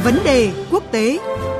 Vấn đề quốc tế.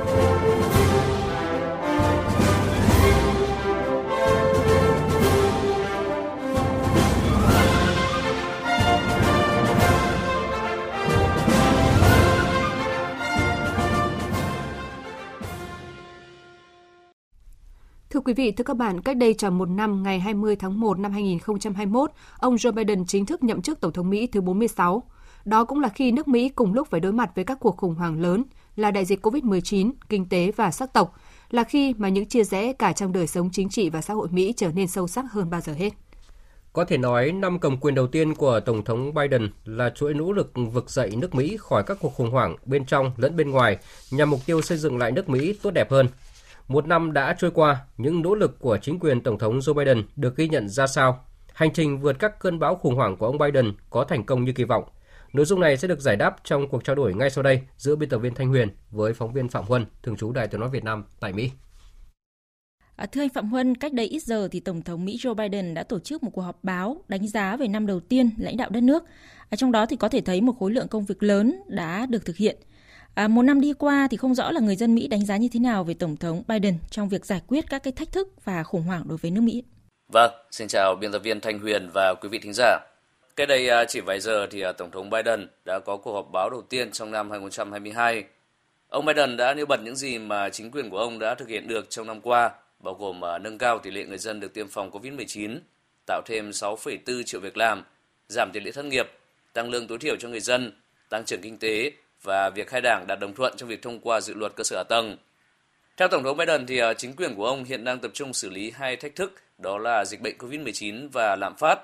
Thưa quý vị, thưa các bạn, cách đây tròn một năm, ngày 20 tháng 1 năm 2021, ông Joe Biden chính thức nhậm chức Tổng thống Mỹ thứ 46. Đó cũng là khi nước Mỹ cùng lúc phải đối mặt với các cuộc khủng hoảng lớn là đại dịch COVID-19, kinh tế và sắc tộc, là khi mà những chia rẽ cả trong đời sống chính trị và xã hội Mỹ trở nên sâu sắc hơn bao giờ hết. Có thể nói, năm cầm quyền đầu tiên của Tổng thống Biden là chuỗi nỗ lực vực dậy nước Mỹ khỏi các cuộc khủng hoảng bên trong lẫn bên ngoài nhằm mục tiêu xây dựng lại nước Mỹ tốt đẹp hơn. Một năm đã trôi qua, những nỗ lực của chính quyền Tổng thống Joe Biden được ghi nhận ra sao? Hành trình vượt các cơn bão khủng hoảng của ông Biden có thành công như kỳ vọng? Nội dung này sẽ được giải đáp trong cuộc trao đổi ngay sau đây giữa biên tập viên Thanh Huyền với phóng viên Phạm Huân, thường trú Đài Tiếng nói Việt Nam tại Mỹ. Thưa anh Phạm Huân, cách đây ít giờ thì Tổng thống Mỹ Joe Biden đã tổ chức một cuộc họp báo đánh giá về năm đầu tiên lãnh đạo đất nước. Trong đó thì có thể thấy một khối lượng công việc lớn đã được thực hiện. Một năm đi qua thì không rõ là người dân Mỹ đánh giá như thế nào về Tổng thống Biden trong việc giải quyết các cái thách thức và khủng hoảng đối với nước Mỹ. Vâng, xin chào biên tập viên Thanh Huyền và quý vị thính giả. Cách đây chỉ vài giờ thì Tổng thống Biden đã có cuộc họp báo đầu tiên trong năm 2022. Ông Biden đã nêu bật những gì mà chính quyền của ông đã thực hiện được trong năm qua, bao gồm nâng cao tỷ lệ người dân được tiêm phòng COVID-19, tạo thêm 6,4 triệu việc làm, giảm tỷ lệ thất nghiệp, tăng lương tối thiểu cho người dân, tăng trưởng kinh tế và việc hai đảng đạt đồng thuận trong việc thông qua dự luật cơ sở hạ tầng. Theo Tổng thống Biden thì chính quyền của ông hiện đang tập trung xử lý hai thách thức, đó là dịch bệnh COVID-19 và lạm phát.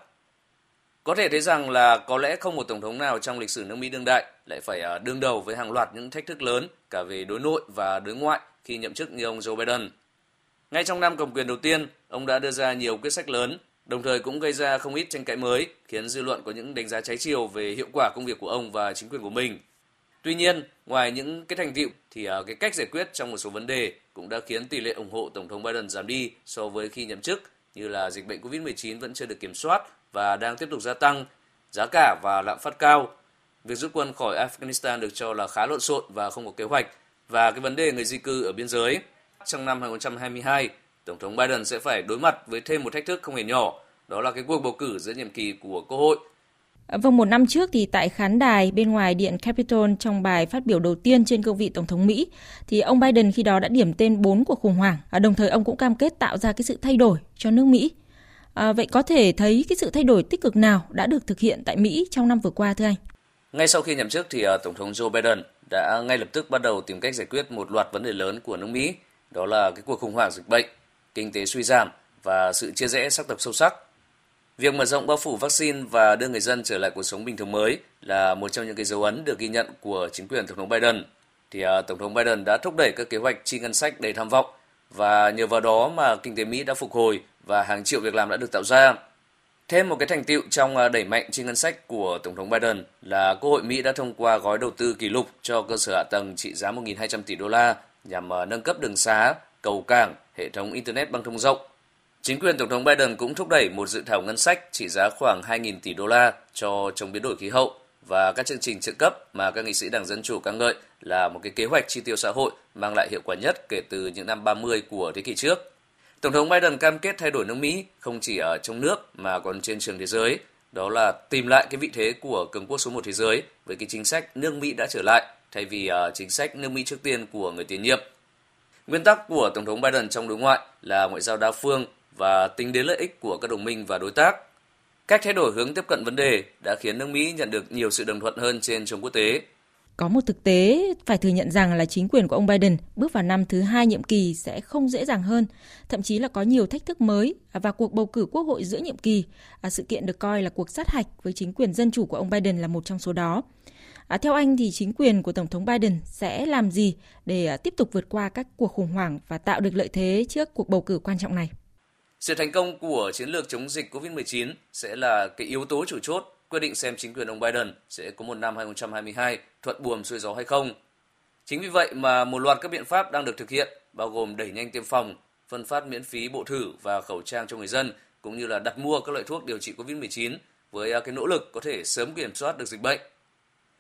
Có thể thấy rằng là có lẽ không một tổng thống nào trong lịch sử nước Mỹ đương đại lại phải đương đầu với hàng loạt những thách thức lớn cả về đối nội và đối ngoại khi nhậm chức như ông Joe Biden. Ngay trong năm cầm quyền đầu tiên, ông đã đưa ra nhiều quyết sách lớn, đồng thời cũng gây ra không ít tranh cãi mới, khiến dư luận có những đánh giá trái chiều về hiệu quả công việc của ông và chính quyền của mình. Tuy nhiên, ngoài những cái thành tựu thì cái cách giải quyết trong một số vấn đề cũng đã khiến tỷ lệ ủng hộ Tổng thống Biden giảm đi so với khi nhậm chức, như là dịch bệnh COVID-19 vẫn chưa được kiểm soát và đang tiếp tục gia tăng, giá cả và lạm phát cao, việc rút quân khỏi Afghanistan được cho là khá lộn xộn và không có kế hoạch, và cái vấn đề người di cư ở biên giới. Trong năm 2022, Tổng thống Biden sẽ phải đối mặt với thêm một thách thức không hề nhỏ, đó là cái cuộc bầu cử giữa nhiệm kỳ của Quốc hội. Vâng, một năm trước thì tại khán đài bên ngoài Điện Capitol trong bài phát biểu đầu tiên trên cương vị Tổng thống Mỹ, thì ông Biden khi đó đã điểm tên 4 cuộc khủng hoảng, đồng thời ông cũng cam kết tạo ra cái sự thay đổi cho nước Mỹ. Vậy có thể thấy cái sự thay đổi tích cực nào đã được thực hiện tại Mỹ trong năm vừa qua thưa anh? Ngay sau khi nhậm chức thì Tổng thống Joe Biden đã ngay lập tức bắt đầu tìm cách giải quyết một loạt vấn đề lớn của nước Mỹ, đó là cái cuộc khủng hoảng dịch bệnh, kinh tế suy giảm và sự chia rẽ sắc tộc sâu sắc. Việc mở rộng bao phủ vaccine và đưa người dân trở lại cuộc sống bình thường mới là một trong những cái dấu ấn được ghi nhận của chính quyền Tổng thống Biden. Thì Tổng thống Biden đã thúc đẩy các kế hoạch chi ngân sách đầy tham vọng và nhờ vào đó mà kinh tế Mỹ đã phục hồi và hàng triệu việc làm đã được tạo ra. Thêm một cái thành tựu trong đẩy mạnh chi ngân sách của Tổng thống Biden là Quốc hội Mỹ đã thông qua gói đầu tư kỷ lục cho cơ sở hạ tầng trị giá 1.200 tỷ đô la nhằm nâng cấp đường xá, cầu cảng, hệ thống Internet băng thông rộng. Chính quyền Tổng thống Biden cũng thúc đẩy một dự thảo ngân sách trị giá khoảng 2.000 tỷ đô la cho chống biến đổi khí hậu và các chương trình trợ cấp mà các nghị sĩ Đảng Dân Chủ ca ngợi là một cái kế hoạch chi tiêu xã hội mang lại hiệu quả nhất kể từ những năm 30 của thế kỷ trước. Tổng thống Biden cam kết thay đổi nước Mỹ không chỉ ở trong nước mà còn trên trường thế giới, đó là tìm lại cái vị thế của cường quốc số 1 thế giới với cái chính sách nước Mỹ đã trở lại thay vì chính sách nước Mỹ trước tiên của người tiền nhiệm. Nguyên tắc của Tổng thống Biden trong đối ngoại là ngoại giao đa phương và tính đến lợi ích của các đồng minh và đối tác. Cách thay đổi hướng tiếp cận vấn đề đã khiến nước Mỹ nhận được nhiều sự đồng thuận hơn trên trường quốc tế. Có một thực tế phải thừa nhận rằng là chính quyền của ông Biden bước vào năm thứ 2 nhiệm kỳ sẽ không dễ dàng hơn, thậm chí là có nhiều thách thức mới và cuộc bầu cử quốc hội giữa nhiệm kỳ, sự kiện được coi là cuộc sát hạch với chính quyền dân chủ của ông Biden là một trong số đó. Theo anh thì chính quyền của Tổng thống Biden sẽ làm gì để tiếp tục vượt qua các cuộc khủng hoảng và tạo được lợi thế trước cuộc bầu cử quan trọng này? Sự thành công của chiến lược chống dịch COVID-19 sẽ là cái yếu tố chủ chốt quyết định xem chính quyền ông Biden sẽ có một năm 2022 thuận buồm xuôi gió hay không. Chính vì vậy mà một loạt các biện pháp đang được thực hiện, bao gồm đẩy nhanh tiêm phòng, phân phát miễn phí bộ thử và khẩu trang cho người dân, cũng như là đặt mua các loại thuốc điều trị COVID-19 với cái nỗ lực có thể sớm kiểm soát được dịch bệnh.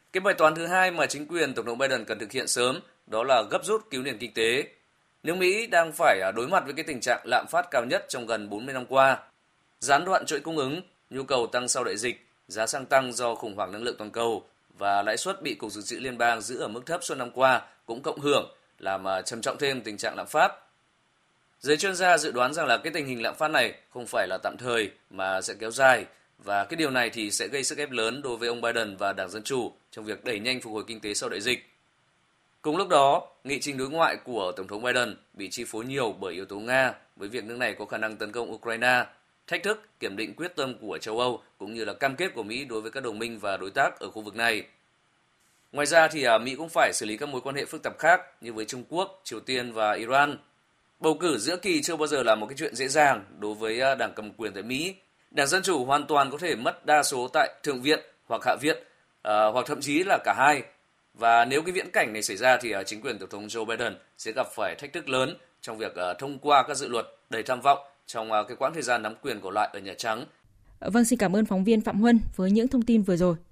Cái bài toán thứ hai mà chính quyền Tổng thống Biden cần thực hiện sớm đó là gấp rút cứu nền kinh tế. Nước Mỹ đang phải đối mặt với cái tình trạng lạm phát cao nhất trong gần 40 năm qua. Gián đoạn chuỗi cung ứng, nhu cầu tăng sau đại dịch, giá xăng tăng do khủng hoảng năng lượng toàn cầu và lãi suất bị Cục Dự trữ Liên bang giữ ở mức thấp suốt năm qua cũng cộng hưởng làm trầm trọng thêm tình trạng lạm phát. Giới chuyên gia dự đoán rằng là cái tình hình lạm phát này không phải là tạm thời mà sẽ kéo dài và cái điều này thì sẽ gây sức ép lớn đối với ông Biden và Đảng Dân Chủ trong việc đẩy nhanh phục hồi kinh tế sau đại dịch. Cùng lúc đó, nghị trình đối ngoại của Tổng thống Biden bị chi phối nhiều bởi yếu tố Nga với việc nước này có khả năng tấn công Ukraine, thách thức kiểm định quyết tâm của châu Âu cũng như là cam kết của Mỹ đối với các đồng minh và đối tác ở khu vực này. Ngoài ra thì Mỹ cũng phải xử lý các mối quan hệ phức tạp khác như với Trung Quốc, Triều Tiên và Iran. Bầu cử giữa kỳ chưa bao giờ là một cái chuyện dễ dàng đối với đảng cầm quyền tại Mỹ. Đảng Dân Chủ hoàn toàn có thể mất đa số tại Thượng viện hoặc Hạ viện, hoặc thậm chí là cả hai. Và nếu cái viễn cảnh này xảy ra thì chính quyền Tổng thống Joe Biden sẽ gặp phải thách thức lớn trong việc thông qua các dự luật đầy tham vọng trong cái quãng thời gian nắm quyền còn lại ở Nhà Trắng. Vâng, xin cảm ơn phóng viên Phạm Huân với những thông tin vừa rồi.